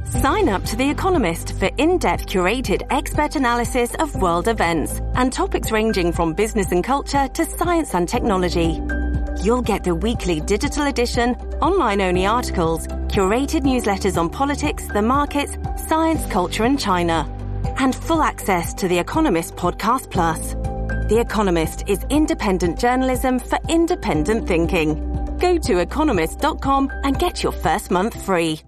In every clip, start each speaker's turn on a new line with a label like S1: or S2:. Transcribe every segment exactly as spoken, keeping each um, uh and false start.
S1: Sign up to The Economist for in-depth curated expert analysis of world events and topics ranging from business and culture to science and technology. You'll get the weekly digital edition, online-only articles, curated newsletters on politics, the markets, science, culture and China, and full access to The Economist Podcast Plus. The Economist is independent journalism for independent thinking. Go to economist dot com and get your first month free.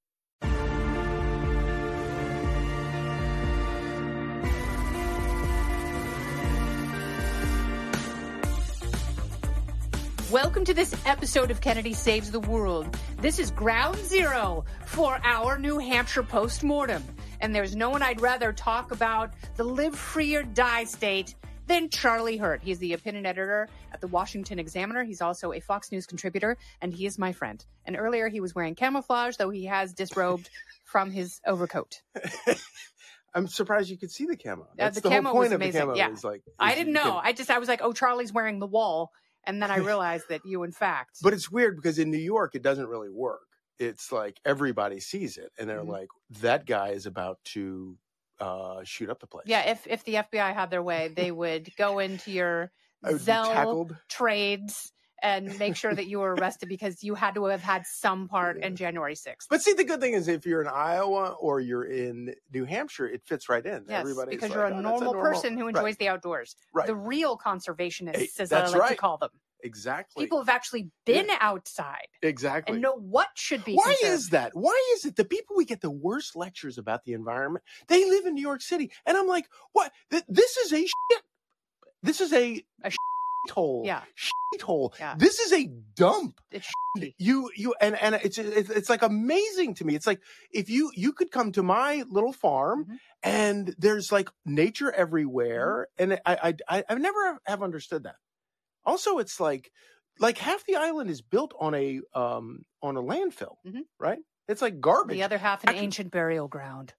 S2: Welcome to this episode of Kennedy Saves the World. This is ground zero for our New Hampshire postmortem. And there's no one I'd rather talk about the live free or die state than Charlie Hurt. He's the opinion editor at the Washington Examiner. He's also a Fox News contributor, and he is my friend. And earlier he was wearing camouflage, though he has disrobed from his overcoat.
S3: I'm surprised you could see the camo.
S2: Uh,
S3: That's
S2: the,
S3: the,
S2: camo
S3: whole point
S2: was
S3: of
S2: amazing.
S3: the camo.
S2: Yeah.
S3: Is like, is
S2: I didn't know.
S3: Can...
S2: I just, I was like, oh, Charlie's wearing the wall. And then I realized that you, in fact.
S3: But it's weird because in New York, it doesn't really work. It's like everybody sees it. And they're mm-hmm. like, that guy is about to uh, shoot up the place.
S2: Yeah, if if the F B I had their way, they would go into your Zelle trades and make sure that you were arrested because you had to have had some part in January sixth.
S3: But see, the good thing is if you're in Iowa or you're in New Hampshire, it fits right in.
S2: Yes,
S3: Everybody's
S2: because
S3: like,
S2: you're a,
S3: oh,
S2: normal,
S3: a normal
S2: person who enjoys
S3: right.
S2: the outdoors.
S3: Right.
S2: The real conservationists,
S3: hey,
S2: as I like
S3: right.
S2: to call them.
S3: Exactly.
S2: People have actually been
S3: yeah.
S2: outside.
S3: Exactly.
S2: And know what should be
S3: Why
S2: conserved.
S3: is that? Why is it the people we get the worst lectures about the environment, they live in New York City? And I'm like, what? Th- this is a shit. This is a,
S2: a
S3: hole.
S2: Yeah.
S3: Shit hole.
S2: Yeah.
S3: This is a dump.
S2: It's
S3: you, you, and, and it's, it's, it's like amazing to me. It's like, if you, you could come to my little farm mm-hmm. and there's like nature everywhere. Mm-hmm. And I, I, I, I've never have understood that. Also, it's like, like half the island is built on a, um, on a landfill, mm-hmm. right? It's like garbage.
S2: The other half an
S3: Actually,
S2: ancient burial ground.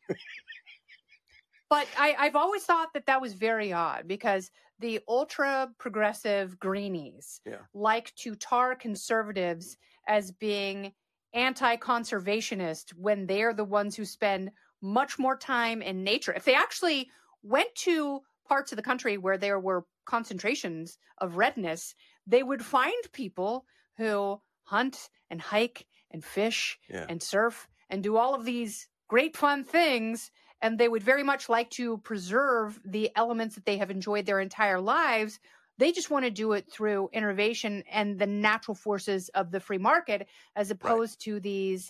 S2: But I, I've always thought that that was very odd because the ultra progressive greenies
S3: yeah.
S2: like to tar conservatives as being anti-conservationist when they're the ones who spend much more time in nature. If they actually went to parts of the country where there were concentrations of redness, they would find people who hunt and hike and fish
S3: yeah.
S2: and surf and do all of these great fun things. And they would very much like to preserve the elements that they have enjoyed their entire lives. They just want to do it through innovation and the natural forces of the free market, as opposed right. to these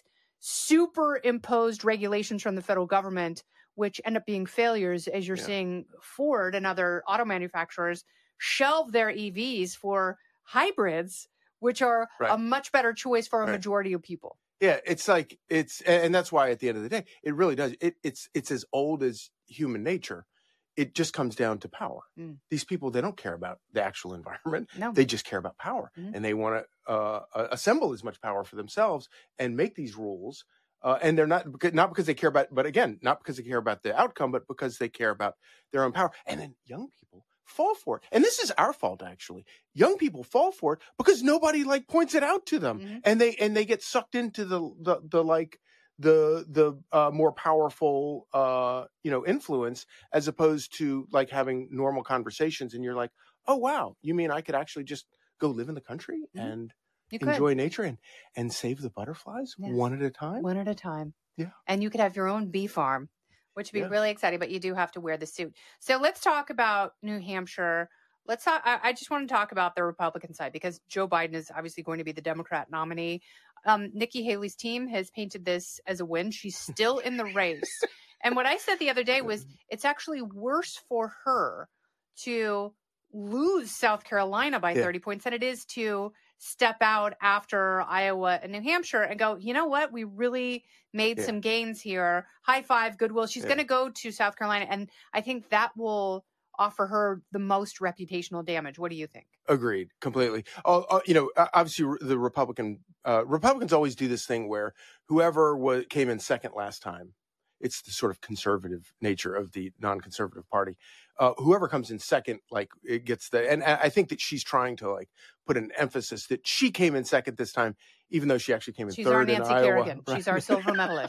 S2: superimposed regulations from the federal government, which end up being failures, as you're yeah. seeing Ford and other auto manufacturers shelve their E Vs for hybrids, which are right. a much better choice for a right. majority of people.
S3: Yeah, it's like it's, and that's why at the end of the day, it really does. It, it's it's as old as human nature. It just comes down to power. Mm. These people, they don't care about the actual environment.
S2: No.
S3: They just care about power, mm-hmm. and they want to uh, assemble as much power for themselves and make these rules. Uh, and they're not not because they care about, but again, not because they care about the outcome, but because they care about their own power. And then young people fall for it. And this is our fault, actually. Young people fall for it because nobody like points it out to them. Mm-hmm. And they, and they get sucked into the, the, the like the, the, uh, more powerful, uh, you know, influence, as opposed to like having normal conversations. And you're like, oh, wow, you mean I could actually just go live in the country mm-hmm. and you enjoy could. nature and, and save the butterflies yes. one at a time?
S2: One at a time.
S3: Yeah.
S2: And you could have your own bee farm, which would be yeah. really exciting, but you do have to wear the suit. So let's talk about New Hampshire. Let's talk. I, I just want to talk about the Republican side because Joe Biden is obviously going to be the Democrat nominee. Um, Nikki Haley's team has painted this as a win. She's still in the race. And what I said the other day was it's actually worse for her to lose South Carolina by yeah. thirty points than it is to step out after Iowa and New Hampshire and go, you know what? We really made yeah. some gains here. High five, goodwill. She's yeah. going to go to South Carolina. And I think that will offer her the most reputational damage. What do you think?
S3: Agreed. Completely. Oh, uh, you know, obviously the Republican, uh, Republicans always do this thing where whoever was, came in second last time, it's the sort of conservative nature of the non-conservative party. Uh, whoever comes in second, like it gets the, and I think that she's trying to like put an emphasis that she came in second this time, even though she actually came in
S2: she's
S3: third
S2: in Iowa.
S3: She's our Nancy
S2: Kerrigan. Right? She's our silver medalist.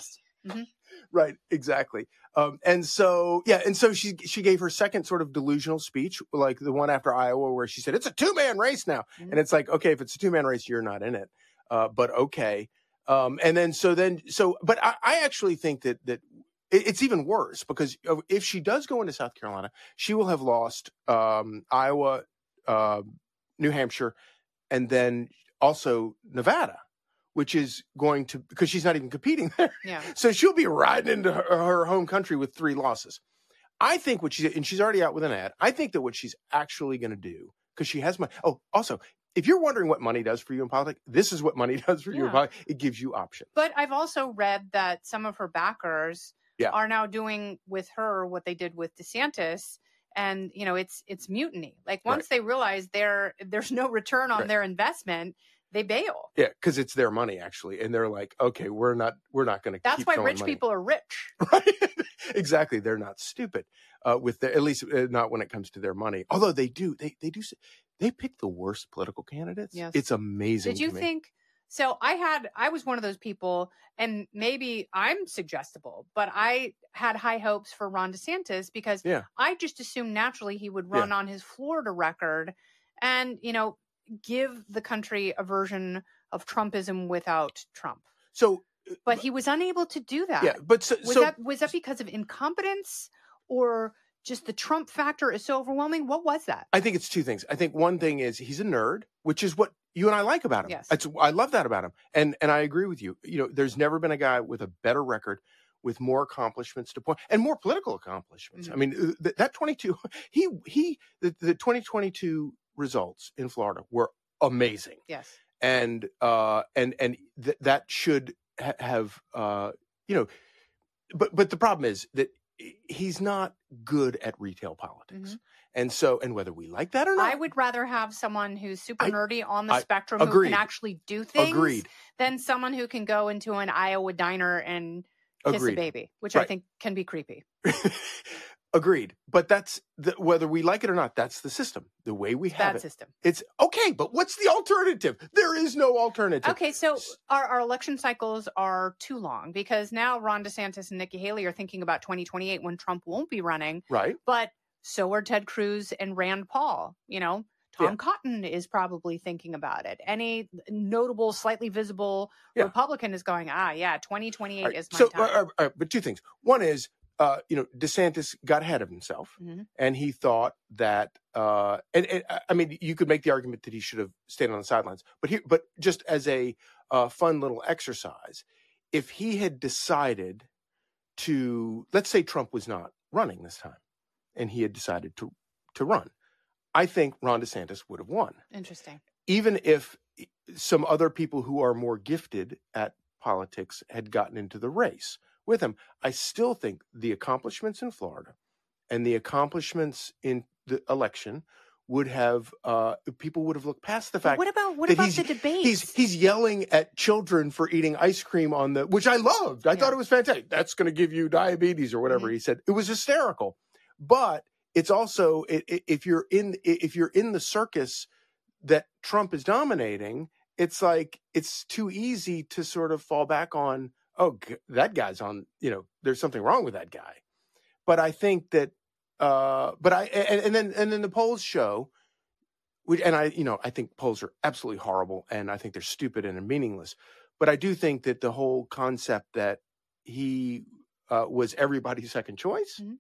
S2: Mm-hmm.
S3: Right, exactly. Um, and so, yeah, and so she she gave her second sort of delusional speech, like the one after Iowa, where she said, it's a two-man race now. Mm-hmm. And it's like, okay, if it's a two-man race, you're not in it. Uh, but okay. Um, and then, so then, so, but I, I actually think that, that it, it's even worse, because if she does go into South Carolina, she will have lost um, Iowa, uh, New Hampshire, and then also Nevada, which is going to, because she's not even competing there.
S2: Yeah.
S3: So she'll be riding into her, her home country with three losses. I think what she's, and she's already out with an ad, I think that what she's actually going to do, because she has money. Oh, also, if you're wondering what money does for you in politics, this is what money does for yeah. you in politics. It gives you options.
S2: But I've also read that some of her backers
S3: yeah.
S2: are now doing with her what they did with DeSantis. And, you know, it's it's mutiny. Like once right. they realize there there's no return on right. their investment, they bail.
S3: Yeah, because it's their money, actually. And they're like, okay, we're not we're not going to
S2: That's
S3: keep
S2: why rich
S3: money.
S2: people are rich.
S3: Right? Exactly. They're not stupid, uh, with the, at least uh, not when it comes to their money. Although they do, they they do, they pick the worst political candidates.
S2: Yes.
S3: It's amazing.
S2: Did you
S3: to me.
S2: think, so I had, I was one of those people, and maybe I'm suggestible, but I had high hopes for Ron DeSantis because
S3: yeah.
S2: I just assumed naturally he would run
S3: yeah.
S2: on his Florida record and, you know, give the country a version of Trumpism without Trump.
S3: So,
S2: but he was unable to do that.
S3: Yeah, but so,
S2: was
S3: so,
S2: that was that because of incompetence or just the Trump factor is so overwhelming? What was that?
S3: I think it's two things. I think one thing is he's a nerd, which is what you and I like about him.
S2: Yes.
S3: It's, I love that about him. And and I agree with you. You know, there's never been a guy with a better record, with more accomplishments to point, and more political accomplishments. Mm-hmm. I mean, th- that twenty-two, he, he, the, the twenty twenty-two results in Florida were amazing.
S2: Yes.
S3: And, uh, and, and th- that should ha- have, uh, you know, but, but the problem is that he's not good at retail politics. Mm-hmm. And so, and whether we like that or not,
S2: I would rather have someone who's super
S3: I,
S2: nerdy on the
S3: I,
S2: spectrum
S3: agreed.
S2: who can actually do things
S3: agreed.
S2: than someone who can go into an Iowa diner and kiss
S3: agreed.
S2: a baby, which
S3: right.
S2: I think can be creepy.
S3: Agreed. But that's the, whether we like it or not, that's the system, the way we
S2: it's
S3: have
S2: bad
S3: it.
S2: System.
S3: It's okay, but what's the alternative? There is no alternative.
S2: Okay, so our, our election cycles are too long because now Ron DeSantis and Nikki Haley are thinking about twenty twenty-eight when Trump won't be running.
S3: Right.
S2: But so are Ted Cruz and Rand Paul. You know, Tom yeah. Cotton is probably thinking about it. Any notable, slightly visible yeah. Republican is going, ah, yeah, twenty twenty-eight right. is my
S3: so,
S2: time.
S3: Uh, uh, but two things. One is, Uh, you know, DeSantis got ahead of himself, mm-hmm. and he thought that, uh, and, and I mean, you could make the argument that he should have stayed on the sidelines, but he, but just as a uh, fun little exercise, if he had decided to, let's say Trump was not running this time, and he had decided to to run, I think Ron DeSantis would have won.
S2: Interesting.
S3: Even if some other people who are more gifted at politics had gotten into the race with him, I still think the accomplishments in Florida and the accomplishments in the election would have, uh, people would have looked past the fact.
S2: But what about what
S3: that
S2: about
S3: he's,
S2: the debates?
S3: He's he's yelling at children for eating ice cream on the, which I loved. I yeah. thought it was fantastic. That's going to give you diabetes or whatever mm-hmm. he said. It was hysterical, but it's also it, it, if you're in if you're in the circus that Trump is dominating, it's like it's too easy to sort of fall back on. Oh, that guy's on, you know, there's something wrong with that guy. But I think that, uh, but I, and, and then, and then the polls show, and I, you know, I think polls are absolutely horrible and I think they're stupid and meaningless. But I do think that the whole concept that he uh, was everybody's second choice mm-hmm.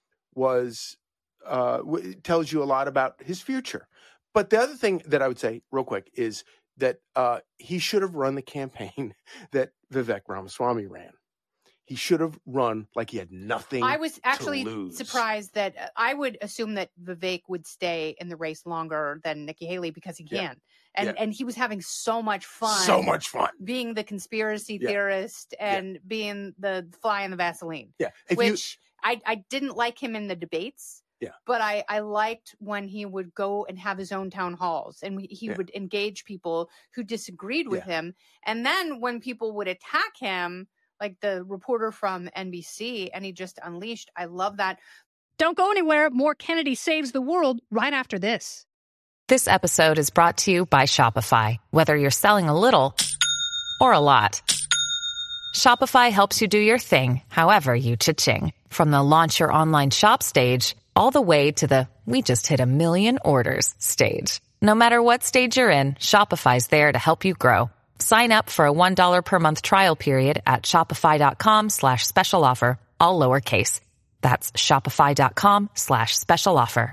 S3: was, uh, w- tells you a lot about his future. But the other thing that I would say real quick is that uh, he should have run the campaign that Vivek Ramaswamy ran. He should have run like he had nothing
S2: I was actually
S3: to lose.
S2: surprised that uh, I would assume that Vivek would stay in the race longer than Nikki Haley because he can.
S3: Yeah.
S2: And
S3: yeah.
S2: and he was having so much fun.
S3: So much fun.
S2: Being the conspiracy
S3: yeah.
S2: theorist and
S3: yeah.
S2: being the fly in the Vaseline.
S3: Yeah. If
S2: which
S3: you...
S2: I, I didn't like him in the debates.
S3: Yeah.
S2: But I, I liked when he would go and have his own town halls and he
S3: yeah.
S2: would engage people who disagreed with
S3: yeah.
S2: him. And then when people would attack him, like the reporter from N B C, and he just unleashed. I love that.
S4: Don't go anywhere. More Kennedy Saves the World right after this.
S5: This episode is brought to you by Shopify. Whether you're selling a little or a lot, Shopify helps you do your thing, however you cha-ching. From the launch your online shop stage, all the way to the we just hit a million orders stage. No matter what stage you're in, Shopify's there to help you grow. Sign up for a one dollar per month trial period at shopify.com slash special offer, all lowercase. That's shopify.com slash special offer.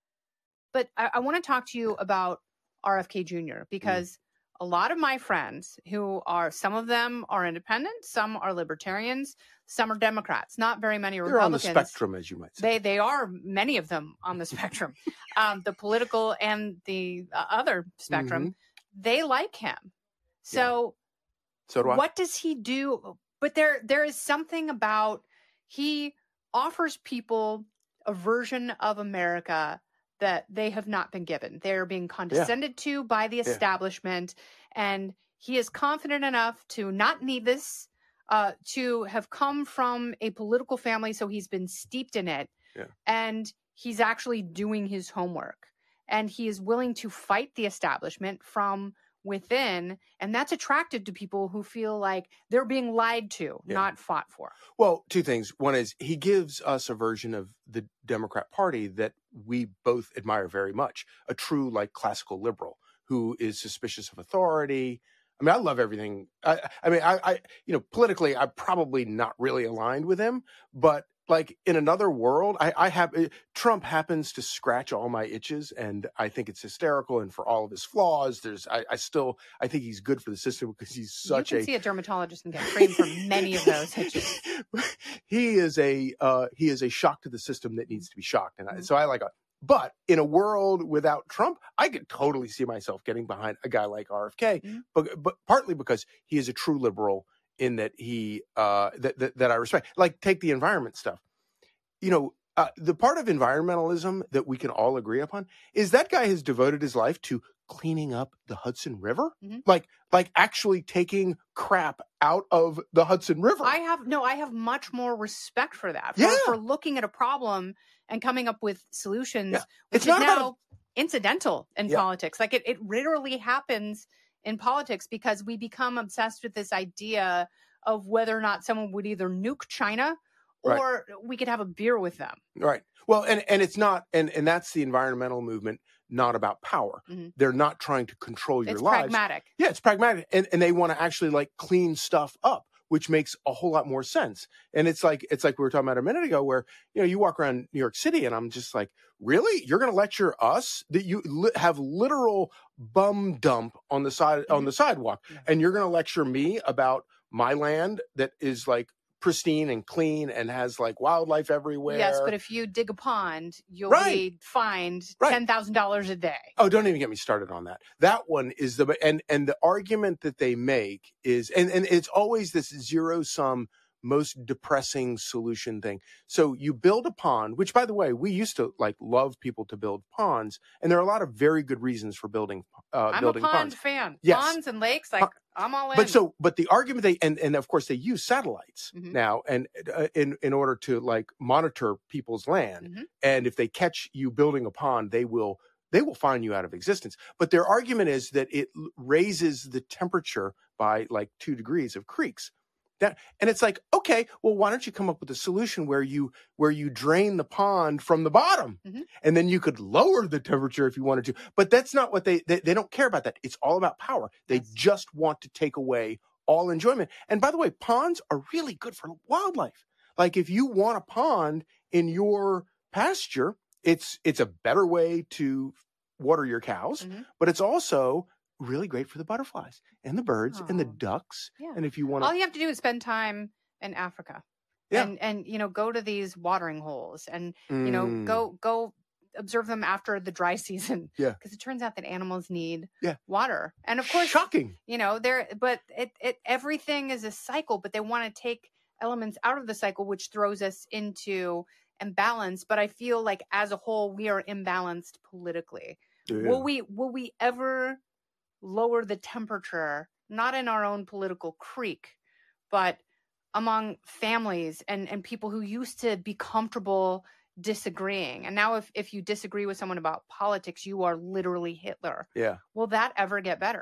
S2: But I, I want to talk to you about R F K Junior because mm. a lot of my friends who are, some of them are independent, some are libertarians, some are Democrats, not very many
S3: They're
S2: Republicans.
S3: on the spectrum, as you might say.
S2: They they are, many of them on the spectrum, um, the political and the uh, other spectrum. Mm-hmm. They like him. So,
S3: yeah. so do I.
S2: What does he do? But there there is something about, he offers people a version of America that they have not been given. They're being condescended yeah. to by the establishment. Yeah. And he is confident enough to not need this, uh, to have come from a political family. So he's been steeped in it.
S3: Yeah.
S2: And he's actually doing his homework. And he is willing to fight the establishment from within. And that's attractive to people who feel like they're being lied to, yeah. not fought for.
S3: Well, two things. One is he gives us a version of the Democrat Party that we both admire very much, a true like classical liberal who is suspicious of authority. I mean, I love everything. I, I mean, I, I, you know, politically, I'm probably not really aligned with him, but like in another world, I, I have Trump happens to scratch all my itches, and I think it's hysterical. And for all of his flaws, there's I, I still I think he's good for the system because he's such a.
S2: You can a, see a dermatologist and get cream for many of those itches.
S3: He is a uh, he is a shock to the system that needs to be shocked, and I, so I like a. But in a world without Trump, I could totally see myself getting behind a guy like R F K, mm-hmm. but but partly because he is a true liberal. In that he uh, that, that that I respect, like take the environment stuff. You know, uh, the part of environmentalism that we can all agree upon is that guy has devoted his life to cleaning up the Hudson River, mm-hmm. like like actually taking crap out of the Hudson River.
S2: I have no, I have much more respect for that. For,
S3: yeah.
S2: for looking at a problem and coming up with solutions,
S3: yeah.
S2: which
S3: it's
S2: is
S3: not
S2: now
S3: about a...
S2: incidental in
S3: yeah.
S2: politics. Like it, it literally happens in politics because we become obsessed with this idea of whether or not someone would either nuke China or right. we could have a beer with them.
S3: Right. Well, and, and it's not, and, and that's the environmental movement, not about power. Mm-hmm. They're not trying to control your
S2: it's
S3: lives.
S2: It's pragmatic.
S3: Yeah, it's pragmatic. And, and they want to actually like clean stuff up, which makes a whole lot more sense. And it's like, it's like we were talking about a minute ago where, you know, you walk around New York City and I'm just like, really? You're going to lecture us that you li- have literal bum dump on the side, mm-hmm. on the sidewalk. Mm-hmm. And you're going to lecture me about my land that is like pristine and clean and has like wildlife everywhere.
S2: Yes, but if you dig a pond, you'll
S3: right.
S2: be fined
S3: right.
S2: ten thousand dollars a day.
S3: Oh, don't even get me started on that. That one is the, and, and the argument that they make is, and, and it's always this zero sum, most depressing solution thing. So you build a pond, which by the way, we used to like love people to build ponds. And there are a lot of very good reasons for building, uh,
S2: I'm
S3: building
S2: a pond
S3: ponds.
S2: fan.
S3: Yes.
S2: Ponds and lakes, like I'm all in.
S3: But so, but the argument they, and, and of course they use satellites mm-hmm. now and uh, in, in order to like monitor people's land. Mm-hmm. And if they catch you building a pond, they will, they will fine you out of existence. But their argument is that it raises the temperature by like two degrees of creeks. That, and it's like, okay, well, why don't you come up with a solution where you where you drain the pond from the bottom, mm-hmm. and then you could lower the temperature if you wanted to. But that's not what they they, they don't care about that. It's all about power. They yes. just want to take away all enjoyment. And by the way, ponds are really good for wildlife. Like if you want a pond in your pasture, it's it's a better way to water your cows, mm-hmm. but it's also really great for the butterflies and the birds oh. and the ducks.
S2: Yeah.
S3: And if you want to,
S2: all you have to do is spend time in Africa
S3: yeah.
S2: and, and, you know, go to these watering holes and,
S3: mm.
S2: you know, go, go observe them after the dry season.
S3: Yeah.
S2: Cause it turns out that animals need
S3: yeah.
S2: water. And of course,
S3: shocking,
S2: you know, they're, but it, it, everything is a cycle, but they want to take elements out of the cycle, which throws us into imbalance. But I feel like as a whole, we are imbalanced politically. Yeah. Will we, will we ever lower the temperature, not in our own political creek, but among families and, and people who used to be comfortable disagreeing. And now if, if you disagree with someone about politics, you are literally Hitler.
S3: Yeah.
S2: Will that ever get better?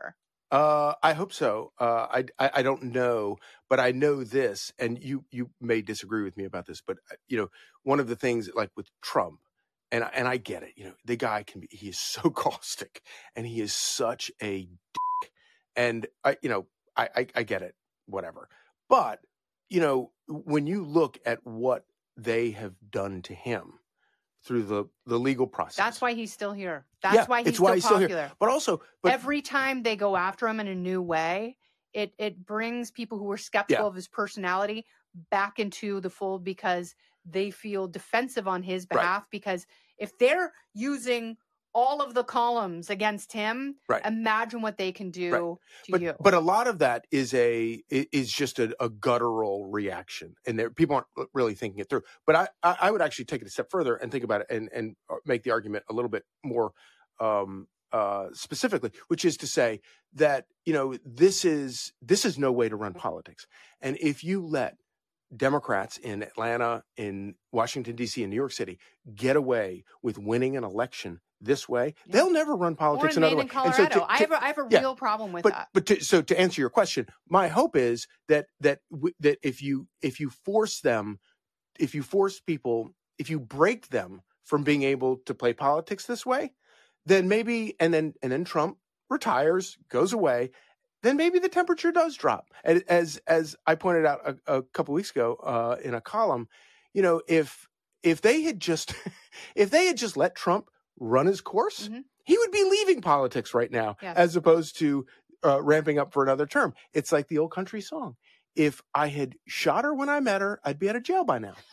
S3: Uh, I hope so. Uh, I, I I don't know, but I know this, and you you may disagree with me about this, but uh, you know, one of the things like with Trump, and I- and I get it. You know, the guy can be he is so caustic, and he is such a dick, and I you know I I, I get it, whatever. But you know, when you look at what they have done to him through the, the legal process.
S2: That's why he's still here. That's
S3: yeah,
S2: why he's
S3: it's
S2: still
S3: why he's
S2: popular.
S3: Still here. But also, but,
S2: every time they go after him in a new way, it it brings people who were skeptical
S3: Yeah.
S2: of his personality back into the fold because they feel defensive on his behalf.
S3: Right.
S2: Because if they're using all of the columns against him,
S3: Right.
S2: imagine what they can do
S3: Right.
S2: to
S3: but,
S2: you.
S3: but a lot of that is a is just a, a guttural reaction, and there, people aren't really thinking it through. But I, I I would actually take it a step further and think about it and and make the argument a little bit more um, uh, specifically, which is to say that you know this is this is no way to run politics, and if you let Democrats in Atlanta, in Washington, D C, and New York City get away with winning an election this way,
S2: Yeah.
S3: they'll never run
S2: or
S3: politics
S2: in
S3: another
S2: Maine
S3: way.
S2: and
S3: And
S2: Colorado.
S3: so to-
S2: I
S3: to-
S2: have a, I have a
S3: yeah.
S2: real problem with
S3: but
S2: that.
S3: but to, so to answer your question, my hope is that that w- that if you if you force them, if you force people, if you break them from being able to play politics this way, then maybe and then and then Trump retires, goes away, then maybe the temperature does drop. And as as I pointed out a, a couple weeks ago uh, in a column, you know, if if they had just if they had just let Trump run his course,
S2: Mhm.
S3: he would be leaving politics right now,
S2: Yes.
S3: as opposed to uh, ramping up for another term. It's like the old country song. If I had shot her when I met her, I'd be out of jail by now.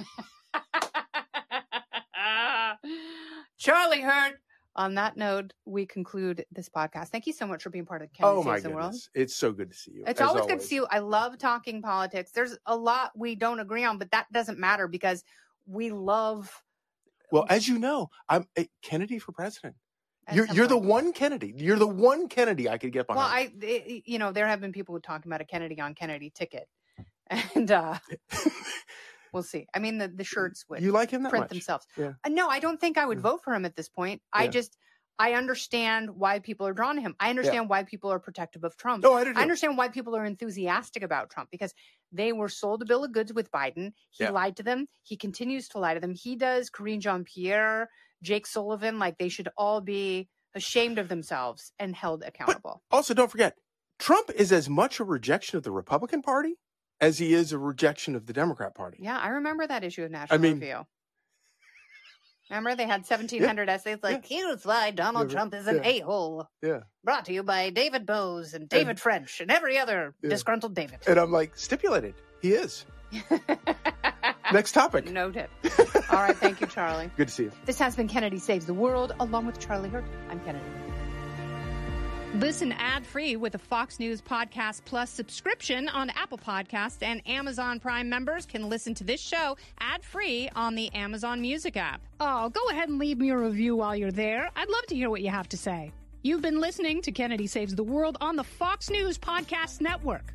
S2: Charlie Hurt. On that note, we conclude this podcast. Thank you so much for being part of Kennedy
S3: Oh my
S2: Saves the World.
S3: goodness. It's so good to see you.
S2: It's
S3: as
S2: always, good to see you. I love talking politics. There's a lot we don't agree on, but that doesn't matter because we love.
S3: Well, as you know, I'm eh, Kennedy for president.
S2: at
S3: You're
S2: some
S3: you're the
S2: point.
S3: one Kennedy. You're the one Kennedy I could get behind.
S2: Well, I, it- you know, there have been people talking about a Kennedy on Kennedy ticket, and uh, we'll see. I mean, the, the shirts would
S3: you like him that
S2: print
S3: much?
S2: themselves.
S3: Yeah.
S2: Uh, no, I don't think I would
S3: Yeah.
S2: vote for him at this point. I
S3: Yeah.
S2: just, I understand why people are drawn to him. I understand why people are protective of Trump.
S3: No, I do. too.
S2: I understand why people are enthusiastic about Trump because they were sold a bill of goods with Biden. He
S3: Yeah.
S2: lied to them. He continues to lie to them. He does. Karine Jean-Pierre, Jake Sullivan, like they should all be ashamed of themselves and held accountable.
S3: Also, don't forget, Trump is as much a rejection of the Republican Party as he is a rejection of the Democrat Party.
S2: Yeah, I remember that issue of National
S3: I mean-
S2: Review. Remember they had seventeen hundred essays like, here's why Donald
S3: Yeah,
S2: Trump is an
S3: yeah.
S2: a-hole.
S3: Yeah.
S2: Brought to you by David Bose and David French and every other
S3: Yeah.
S2: disgruntled David.
S3: And I'm like, stipulated. He is. Next topic.
S2: Noted. All right. Thank you, Charlie.
S3: Good to see you.
S2: This has been Kennedy Saves the World, along with Charlie Hurt. I'm Kennedy.
S4: Listen ad-free with a Fox News Podcast Plus subscription on Apple Podcasts, and Amazon Prime members can listen to this show ad-free on the Amazon Music app.
S1: Oh, go ahead and leave me a review while you're there. I'd love to hear what you have to say. You've been listening to Kennedy Saves the World on the Fox News Podcast Network.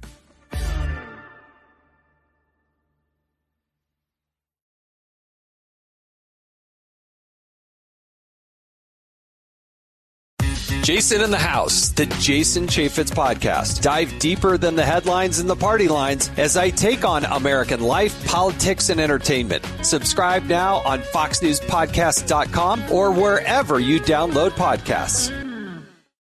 S6: Jason in the House, the Jason Chaffetz podcast. Dive deeper than the headlines and the party lines as I take on American life, politics, and entertainment. Subscribe now on fox news podcast dot com or wherever you download podcasts.